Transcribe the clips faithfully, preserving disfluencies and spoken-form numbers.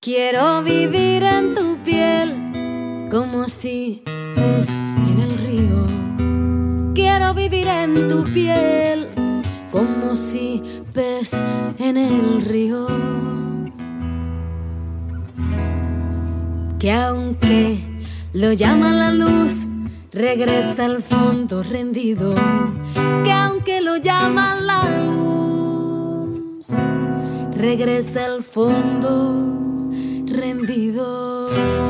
Quiero vivir en tu piel como si pez en el río. Quiero vivir en tu piel como si pez en el río. Que aunque lo llama la luz, regresa al fondo rendido. Que aunque lo llama la luz, regresa al fondo rendido.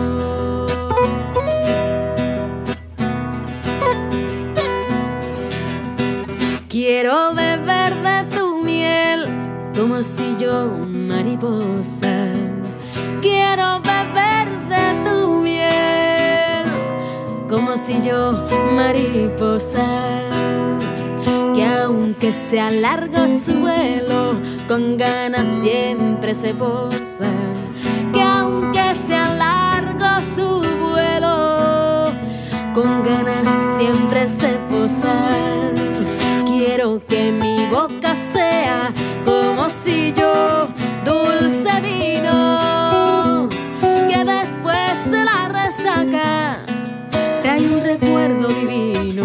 Quiero beber de tu miel como si yo mariposa. Quiero beber de tu miel como si yo mariposa. Que aunque sea largo su vuelo, con ganas siempre se posa. Que aunque sea largo su vuelo, con ganas siempre se posa. Quiero que mi boca sea como si yo dulce vino, que después de la resaca trae un recuerdo divino.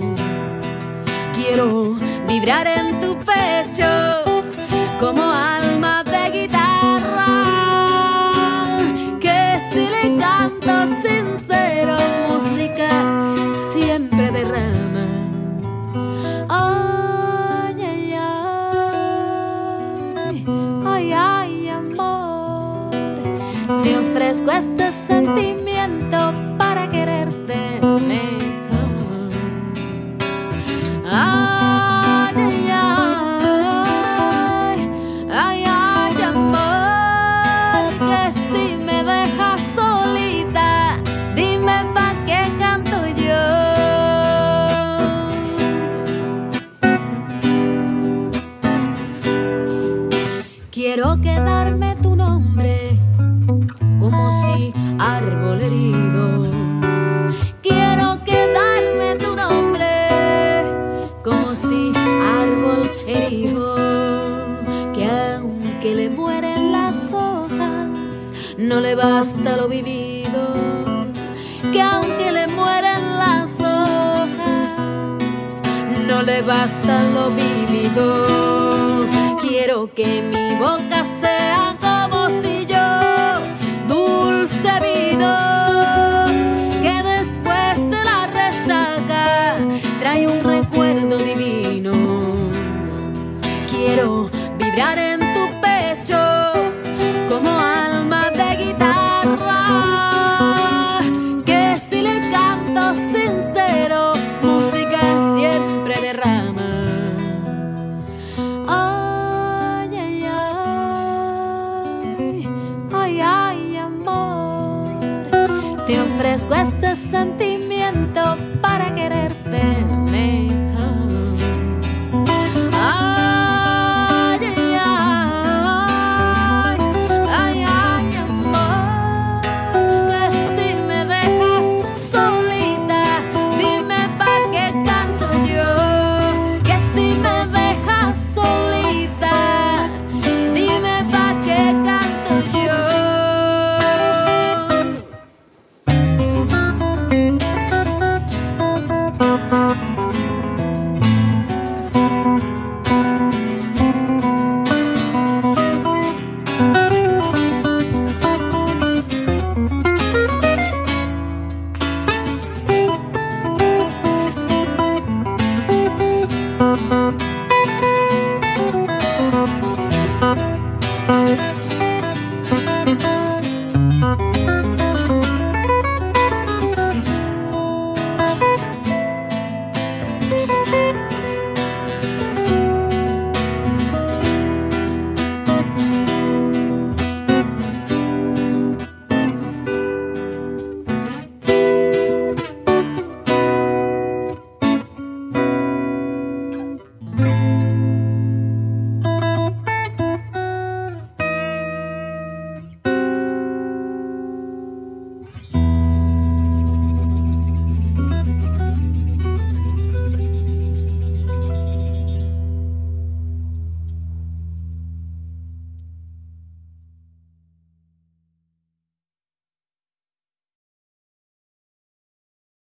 Quiero vibrar en tu pecho como alma de guitarra, que si le canto sincero música siempre derrama. Ay, ay, ay, ay, ay, amor, te ofrezco este sentimiento para quererte mejor. Ay, ay, ay, ay, ay, amor, que si me dejas solita, dime pa' qué canto yo. Quiero quedarme tu nombre como si árbol herido. Quiero quedarme tu nombre como si árbol herido. Que aunque le mueren las hojas, no le basta lo vivido. Que aunque le mueren las hojas, no le basta lo vivido. Quiero que mi boca sea como si yo dulce vino, que después de la resaca trae un recuerdo divino. Quiero vibrar en tu pecho como alma de guitarra, que si le canto sincero música siempre derrama. Ay, ay, amor, te ofrezco este sentimiento